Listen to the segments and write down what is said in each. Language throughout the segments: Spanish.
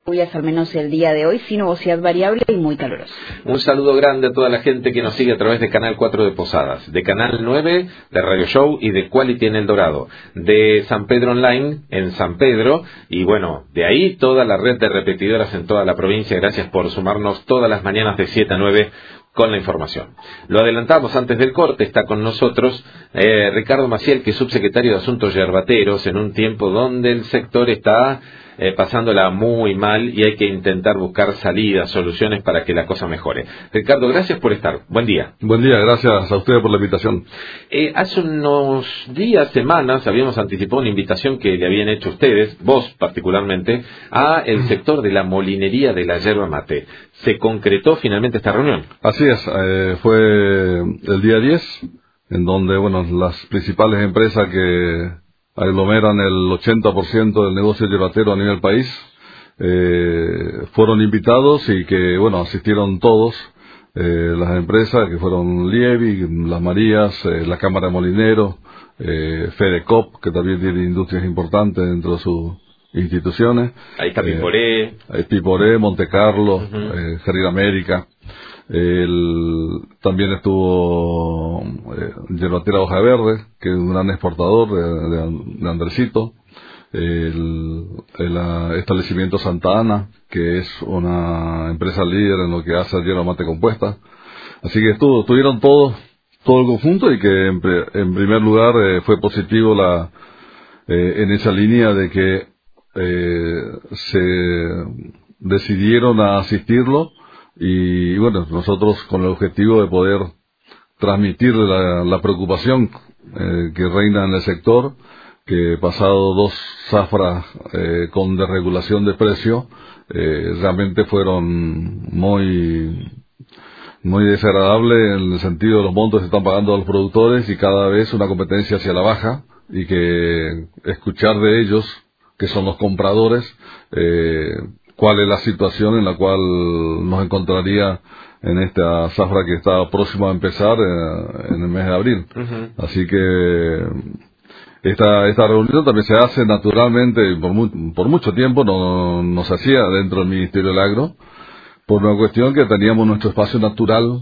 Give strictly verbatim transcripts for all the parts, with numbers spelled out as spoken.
Lluvias al menos el día de hoy, sin nubosidad variable y muy caluroso. Un saludo grande a toda la gente que nos sigue a través de Canal cuatro de Posadas, de Canal nueve de Radio Show y de Quality en El Dorado, de San Pedro Online en San Pedro y bueno, de ahí toda la red de repetidoras en toda la provincia. Gracias por sumarnos todas las mañanas de siete a nueve con la información. Lo adelantamos antes del corte, está con nosotros eh, Ricardo Maciel, que es subsecretario de Asuntos Yerbateros, en un tiempo donde el sector está eh, pasándola muy mal y hay que intentar buscar salidas, soluciones para que la cosa mejore. Ricardo, gracias por estar. Buen día. Buen día, gracias a ustedes por la invitación. Eh, hace unos días, semanas, habíamos anticipado una invitación que le habían hecho ustedes, vos particularmente, a el sector de la molinería de la yerba mate. ¿Se concretó finalmente esta reunión? Así es, eh, fue el día diez, en donde, bueno, las principales empresas que aglomeran el ochenta por ciento del negocio yerbatero a nivel país, eh, fueron invitados y que, bueno, asistieron todos, eh, las empresas que fueron Lievi, Las Marías, eh, la Cámara de Molineros, eh, Fedecop, que también tiene industrias importantes dentro de sus instituciones. Ahí está Piporé. Eh, hay Piporé, Monte Carlo, uh-huh. eh, Jardín América. El, también estuvo eh, Yerbatera Hoja Verde, que es un gran exportador de, de, de Andresito. El, el uh, establecimiento Santa Ana, que es una empresa líder en lo que hace yerba mate compuesta. Así que estuvo, estuvieron todos, todo el conjunto, y que en, en primer lugar eh, fue positivo la eh, en esa línea de que eh, se decidieron a asistirlo. Y bueno, nosotros con el objetivo de poder transmitir la, la preocupación eh, que reina en el sector, que pasado dos zafras eh, con desregulación de precio, eh, realmente fueron muy muy desagradables en el sentido de los montos que están pagando a los productores y cada vez una competencia hacia la baja, y que escuchar de ellos, que son los compradores, eh, cuál es la situación en la cual nos encontraría en esta zafra que está próxima a empezar eh, en el mes de abril. Uh-huh. Así que esta esta reunión también se hace naturalmente, por, mu- por mucho tiempo no, no se hacía dentro del Ministerio del Agro, por una cuestión que teníamos nuestro espacio natural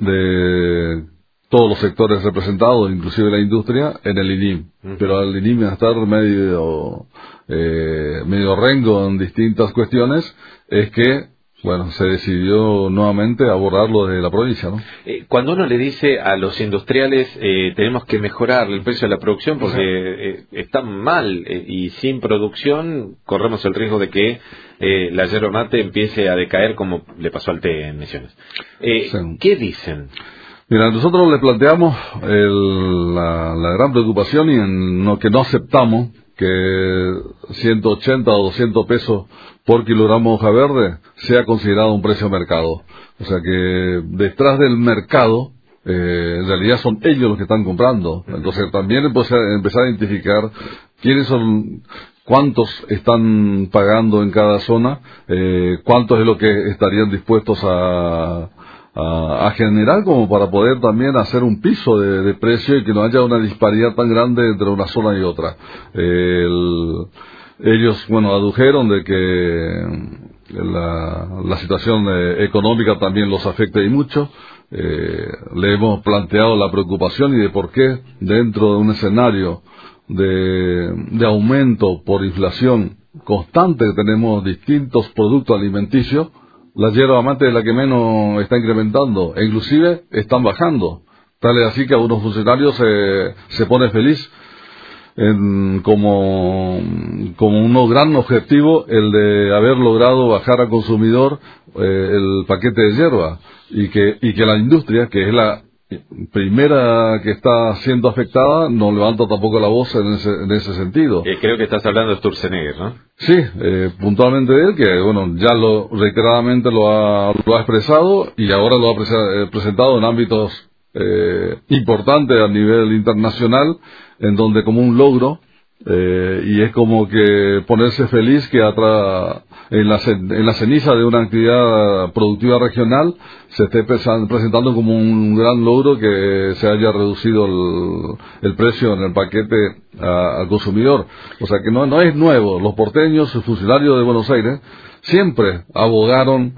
de todos los sectores representados, inclusive la industria, en el I N I M. Uh-huh. Pero al I N I M estar medio eh, medio rengo en distintas cuestiones, es que, bueno, se decidió nuevamente abordarlo desde la provincia, ¿no? Eh, cuando uno le dice a los industriales, eh, tenemos que mejorar el precio de la producción porque eh, está mal eh, y sin producción corremos el riesgo de que eh, la yerba mate empiece a decaer como le pasó al té en Misiones. Eh, sí. ¿Qué dicen? Mira, nosotros le planteamos el, la, la gran preocupación y en lo que no aceptamos que ciento ochenta o doscientos pesos por kilogramo de hoja verde sea considerado un precio de mercado. O sea que detrás del mercado, eh, en realidad son ellos los que están comprando. Entonces también empezar a identificar quiénes son, cuántos están pagando en cada zona, eh, cuántos es lo que estarían dispuestos a A, a generar, como para poder también hacer un piso de, de precio y que no haya una disparidad tan grande entre una zona y otra. El, ellos, bueno, adujeron de que la, la situación eh, económica también los afecta y mucho. Eh, le hemos planteado la preocupación y de por qué dentro de un escenario de, de aumento por inflación constante que tenemos distintos productos alimenticios, la yerba mate es la que menos está incrementando, e inclusive están bajando. Tal es así que a unos funcionarios se, se pone feliz en, como, como un gran objetivo el de haber logrado bajar al consumidor eh, el paquete de yerba, y que, y que la industria, que es la primera que está siendo afectada, no levanta tampoco la voz en ese, en ese sentido. Eh, creo que estás hablando de Sturzenegger, ¿no? Sí, eh, puntualmente de él, que bueno, ya lo reiteradamente lo ha, lo ha expresado y ahora lo ha pre- presentado en ámbitos eh, importantes a nivel internacional, en donde como un logro, eh, y es como que ponerse feliz que atra- en la, en la ceniza de una actividad productiva regional se esté presentando como un gran logro que se haya reducido el, el precio en el paquete a, al consumidor. O sea que no, no es nuevo. Los porteños, funcionarios de Buenos Aires, siempre abogaron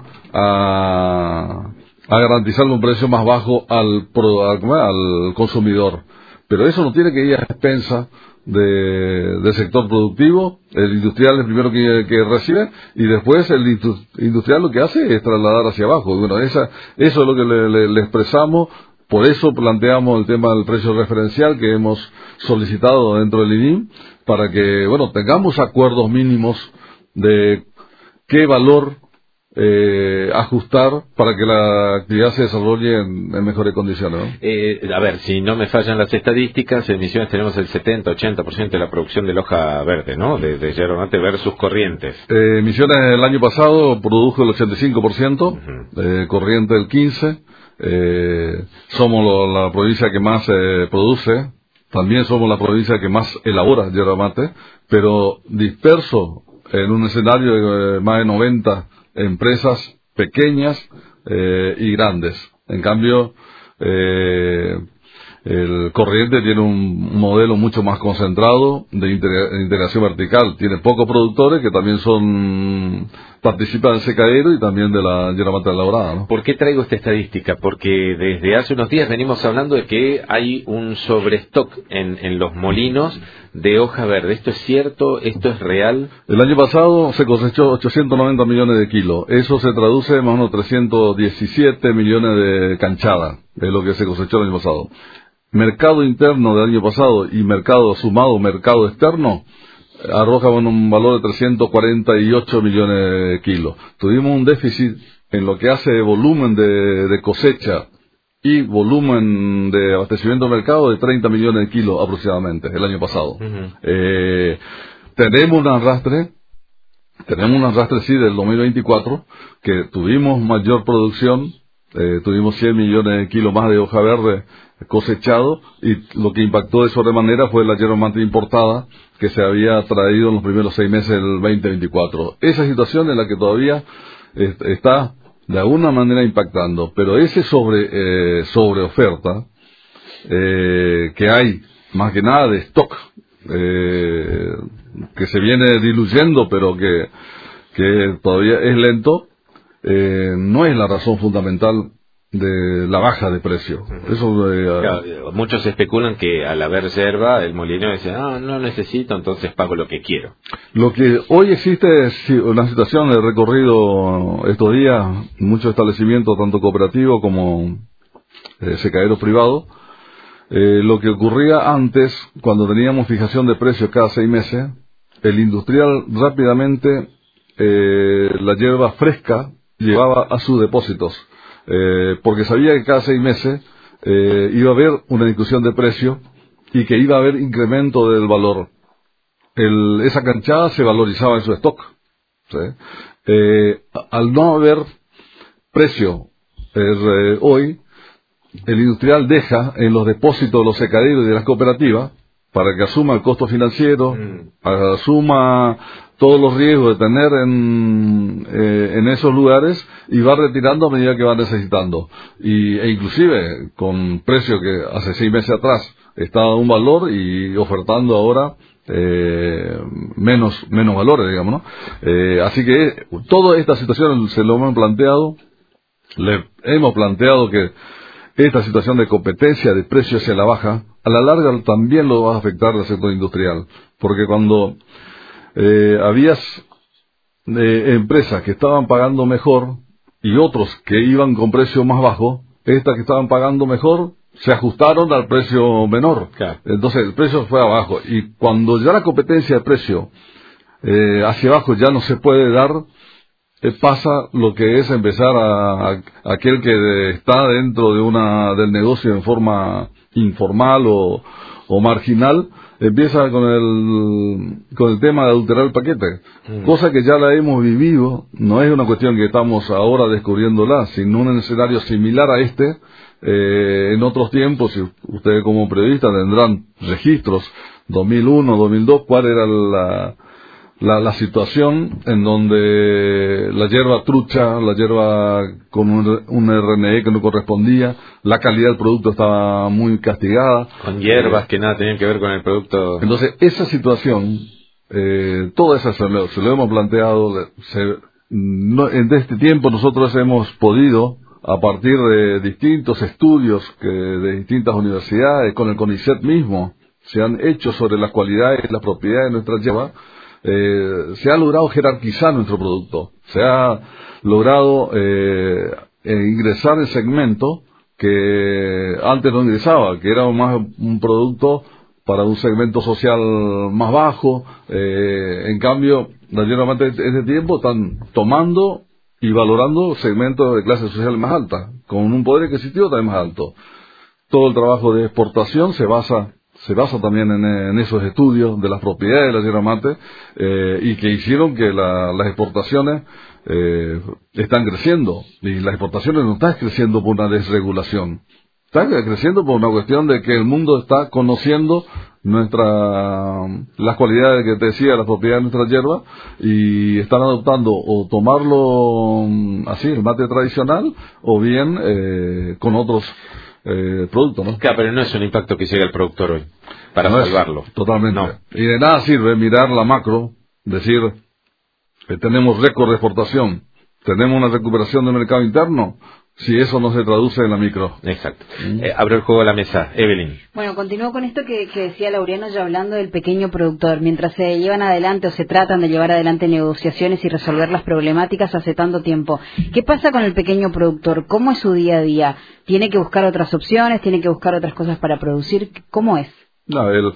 a, a garantizarle un precio más bajo al, al, al consumidor. Pero eso no tiene que ir a expensas de, del sector productivo. El industrial es el primero que, que recibe, y después el industrial lo que hace es trasladar hacia abajo. Y bueno, esa, eso es lo que le, le, le expresamos. Por eso planteamos el tema del precio referencial que hemos solicitado dentro del I N I M, para que, bueno, tengamos acuerdos mínimos de qué valor Eh, ajustar para que la actividad se desarrolle en, en mejores condiciones, ¿no? Eh, a ver, si no me fallan las estadísticas, en Misiones tenemos el setenta ochenta por ciento de la producción de hoja verde, ¿no? De, de yerba mate versus Corrientes. Eh, Misiones el año pasado produjo el ochenta y cinco por ciento, uh-huh. eh, Corrientes el quince por ciento, eh, somos lo, la provincia que más eh, produce, también somos la provincia que más elabora yerba mate, pero disperso en un escenario de eh, más de noventa empresas pequeñas eh, y grandes. En cambio, eh, el Corriente tiene un modelo mucho más concentrado de integra- integración vertical. Tiene pocos productores que también son participan del secadero y también de la yerba mate elaborada, ¿no? ¿Por qué traigo esta estadística? Porque desde hace unos días venimos hablando de que hay un sobrestock en, en los molinos de hoja verde. ¿Esto es cierto? ¿Esto es real? El año pasado se cosechó ochocientos noventa millones de kilos. Eso se traduce en más o menos trescientos diecisiete millones de canchadas. Es lo que se cosechó el año pasado. Mercado interno del año pasado y mercado sumado, mercado externo, arroja bueno, un valor de trescientos cuarenta y ocho millones de kilos. Tuvimos un déficit en lo que hace volumen de, de cosecha y volumen de abastecimiento del mercado de treinta millones de kilos aproximadamente el año pasado. Uh-huh. Eh, tenemos un arrastre, tenemos un arrastre sí del dos mil veinticuatro, que tuvimos mayor producción, eh, tuvimos cien millones de kilos más de hoja verde cosechado, y lo que impactó de sobremanera fue la yerba mate importada que se había traído en los primeros seis meses del veinte veinticuatro. Esa situación es la que todavía eh, está de alguna manera impactando, pero ese sobre eh, sobre oferta eh, que hay más que nada de stock eh, que se viene diluyendo, pero que que todavía es lento, eh, no es la razón fundamental de la baja de precio. Eso eh, claro, muchos especulan que al haber yerba el molinero dice, ah, no necesito, entonces pago lo que quiero. Lo que hoy existe es una situación de recorrido estos días, muchos establecimientos, tanto cooperativos como eh, secaderos privados. Eh, lo que ocurría antes, cuando teníamos fijación de precios cada seis meses, el industrial rápidamente eh, la yerba fresca llevaba a sus depósitos. Eh, porque sabía que cada seis meses eh, iba a haber una discusión de precio y que iba a haber incremento del valor. El, esa canchada se valorizaba en su stock, ¿sí? Eh, al no haber precio eh, hoy, el industrial deja en los depósitos de los secaderos y de las cooperativas para que asuma el costo financiero, mm. asuma todos los riesgos de tener en, eh, en esos lugares, y va retirando a medida que va necesitando. Y, e inclusive con precio que hace seis meses atrás estaba a un valor y ofertando ahora eh, menos menos valores, digamos, ¿no? Eh, así que toda esta situación se lo hemos planteado, le hemos planteado que esta situación de competencia de precios hacia la baja, a la larga también lo va a afectar al sector industrial, porque cuando eh, habías eh, empresas que estaban pagando mejor y otros que iban con precio más bajo, estas que estaban pagando mejor se ajustaron al precio menor. Claro. Entonces el precio fue abajo, y cuando ya la competencia de precio eh, hacia abajo ya no se puede dar, eh, pasa lo que es empezar a, a aquel que está dentro de una del negocio en forma informal o, o marginal, empieza con el con el tema de adulterar el paquete, mm. cosa que ya la hemos vivido. No es una cuestión que estamos ahora descubriéndola, sino un escenario similar a este. Eh, en otros tiempos, si ustedes como periodistas tendrán registros, dos mil uno, dos mil dos, cuál era la, la, la situación en donde la hierba trucha, la hierba con un, un R N E que no correspondía, la calidad del producto estaba muy castigada. Con hierbas eh, que nada tenían que ver con el producto. Entonces, esa situación, eh, toda esa se lo, se lo hemos planteado, se, no, en este tiempo nosotros hemos podido, a partir de distintos estudios que de distintas universidades, con el CONICET mismo, se han hecho sobre las cualidades y las propiedades de nuestra hierba, eh, se ha logrado jerarquizar nuestro producto, se ha logrado eh, ingresar el segmento que antes no ingresaba, que era más un producto para un segmento social más bajo. Eh, en cambio, la hierba mate en este tiempo están tomando y valorando segmentos de clase social más alta, con un poder adquisitivo también más alto. Todo el trabajo de exportación se basa se basa también en, en esos estudios de las propiedades de la hierba mate, eh, y que hicieron que la, las exportaciones eh, están creciendo, y las exportaciones no están creciendo por una desregulación, están creciendo por una cuestión de que el mundo está conociendo nuestra las cualidades que te decía, las propiedades de nuestra hierba, y están adoptando o tomarlo así, el mate tradicional, o bien eh, con otros Eh, producto, ¿no? Claro, pero no es un impacto que llega al productor hoy para no salvarlo. Es, totalmente. No. Y de nada sirve mirar la macro, decir que tenemos récord de exportación, tenemos una recuperación del mercado interno, si eso no se traduce en la micro. Exacto. Mm. Eh, abro el juego a la mesa. Evelyn. Bueno, continúo con esto que, que decía Laureano, ya hablando del pequeño productor. Mientras se llevan adelante o se tratan de llevar adelante negociaciones y resolver las problemáticas hace tanto tiempo, ¿qué pasa con el pequeño productor? ¿Cómo es su día a día? ¿Tiene que buscar otras opciones? ¿Tiene que buscar otras cosas para producir? ¿Cómo es? No, el,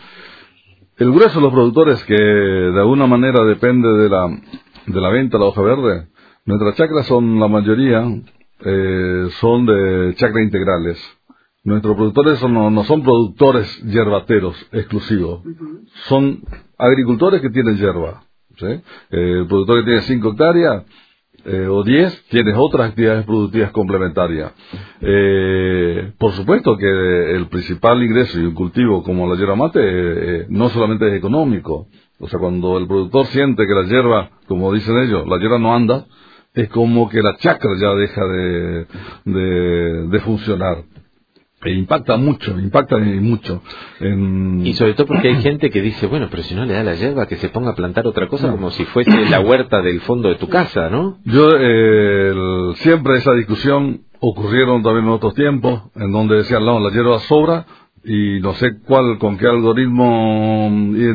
el grueso de los productores que de alguna manera depende de la, de la venta de la hoja verde, nuestras chacras son la mayoría... Eh, son de chacra integrales. Nuestros productores son, no, no son productores yerbateros exclusivos, uh-huh. Son agricultores que tienen yerba, ¿sí? Eh, el productor que tiene cinco hectáreas eh, o diez tiene otras actividades productivas complementarias. Eh, por supuesto que el principal ingreso y un cultivo como la yerba mate eh, no solamente es económico. O sea, cuando el productor siente que la yerba, como dicen ellos, la yerba no anda, es como que la chacra ya deja de, de, de funcionar. E impacta mucho, impacta mucho. En... Y sobre todo porque hay gente que dice, bueno, pero si no le da la hierba, que se ponga a plantar otra cosa, no. Como si fuese la huerta del fondo de tu casa, ¿no? Yo, eh, el, siempre esa discusión ocurrieron también en otros tiempos, en donde decían, no, la hierba sobra, y no sé cuál, con qué algoritmo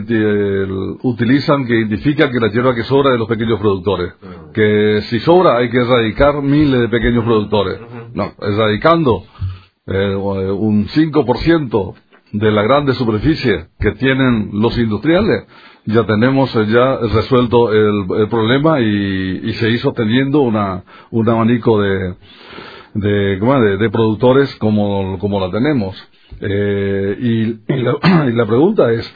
utilizan que identifica que la hierba que sobra es de los pequeños productores. Uh-huh. Que si sobra hay que erradicar miles de pequeños productores. Uh-huh. No, erradicando eh, un cinco por ciento de la grande superficie que tienen los industriales, ya tenemos ya resuelto el, el problema, y, y se hizo teniendo una, un abanico de, de, de, de productores como, como la tenemos. Eh, y, y, la, y la pregunta es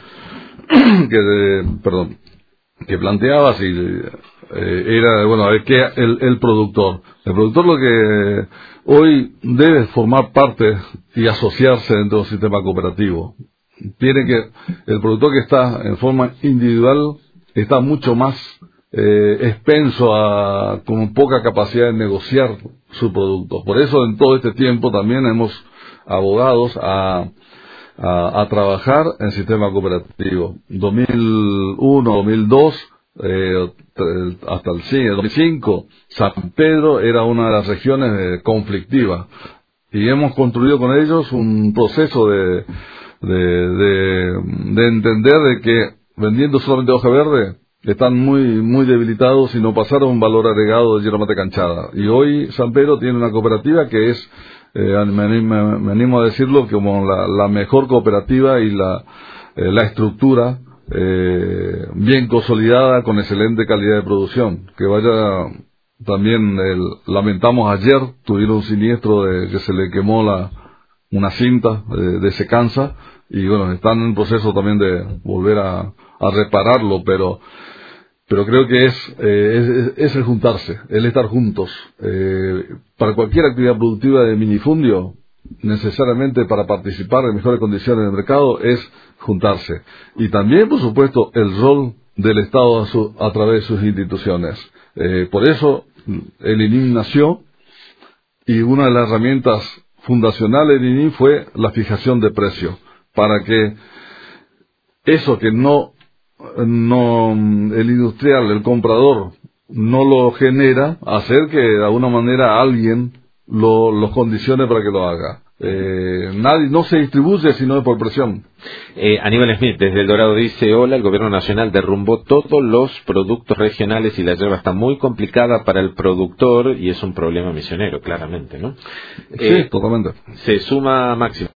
que de, perdón que planteabas y eh, era bueno a ver qué el, el productor el productor lo que hoy debe formar parte y asociarse dentro del sistema cooperativo. Tiene que el productor que está en forma individual está mucho más eh, expenso a con poca capacidad de negociar su producto. Por eso en todo este tiempo también hemos abogados a, a, a trabajar en sistema cooperativo. dos mil uno, dos mil dos, eh, hasta el dos mil cinco, San Pedro era una de las regiones eh, conflictivas, y hemos construido con ellos un proceso de, de, de, de entender de que vendiendo solamente hoja verde están muy muy debilitados y no pasaron un valor agregado de hierba mate canchada. Y hoy San Pedro tiene una cooperativa que es Eh, me, animo, me animo a decirlo como la, la mejor cooperativa y la, eh, la estructura eh, bien consolidada con excelente calidad de producción. Que vaya también, el, lamentamos ayer, tuvieron un siniestro de que se le quemó la una cinta de, de secanza, y bueno, están en proceso también de volver a, a repararlo, pero pero creo que es, eh, es, es el juntarse, el estar juntos. Eh, para cualquier actividad productiva de minifundio, necesariamente para participar en mejores condiciones del mercado, es juntarse. Y también, por supuesto, el rol del Estado a, su, a través de sus instituciones. Eh, por eso el I N I M nació, y una de las herramientas fundacionales del I N I M fue la fijación de precios, para que eso que no, no el industrial, el comprador, no lo genera, hacer que de alguna manera alguien lo, los condicione para que lo haga. Eh, nadie, no se distribuye si no es por presión. Eh, Aníbal Smith desde El Dorado dice: hola, el gobierno nacional derrumbó todos los productos regionales y la yerba está muy complicada para el productor y es un problema misionero, claramente, ¿no? Sí, Eh, totalmente. Se suma Máximo.